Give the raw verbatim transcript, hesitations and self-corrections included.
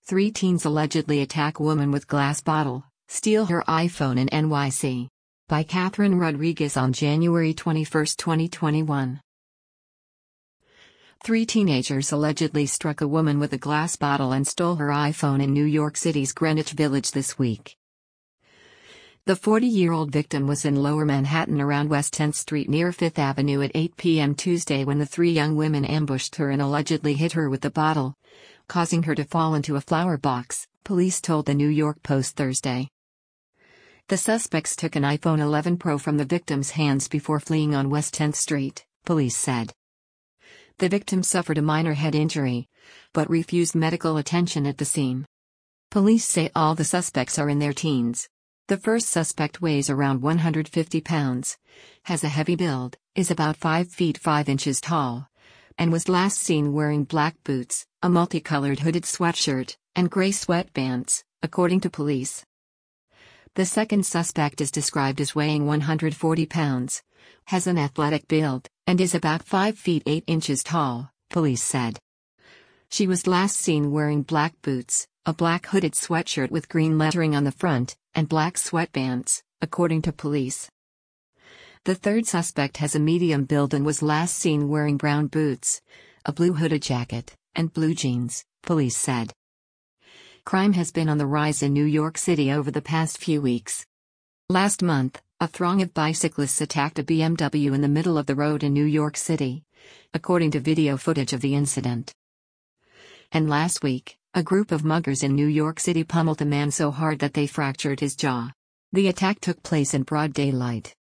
Three teens allegedly attack woman with glass bottle, steal her iPhone in N Y C. By Catherine Rodriguez on January twenty-first, twenty twenty-one. Three teenagers allegedly struck a woman with a glass bottle and stole her iPhone in New York City's Greenwich Village this week. The forty-year-old victim was in Lower Manhattan around West tenth Street near Fifth Avenue at eight p m Tuesday when the three young women ambushed her and allegedly hit her with the bottle, causing her to fall into a flower box, police told the New York Post Thursday. The suspects took an iPhone eleven Pro from the victim's hands before fleeing on West tenth Street, police said. The victim suffered a minor head injury, but refused medical attention at the scene. Police say all the suspects are in their teens. The first suspect weighs around one hundred fifty pounds, has a heavy build, is about five feet five inches tall, and was last seen wearing black boots, a multicolored hooded sweatshirt, and gray sweatpants, according to police. The second suspect is described as weighing one hundred forty pounds, has an athletic build, and is about five feet eight inches tall, police said. She was last seen wearing black boots, a black hooded sweatshirt with green lettering on the front, and black sweatpants, according to police. The third suspect has a medium build and was last seen wearing brown boots, a blue hooded jacket, and blue jeans, police said. Crime has been on the rise in New York City over the past few weeks. Last month, a throng of bicyclists attacked a B M W in the middle of the road in New York City, according to video footage of the incident. And last week, a group of muggers in New York City pummeled a man so hard that they fractured his jaw. The attack took place in broad daylight.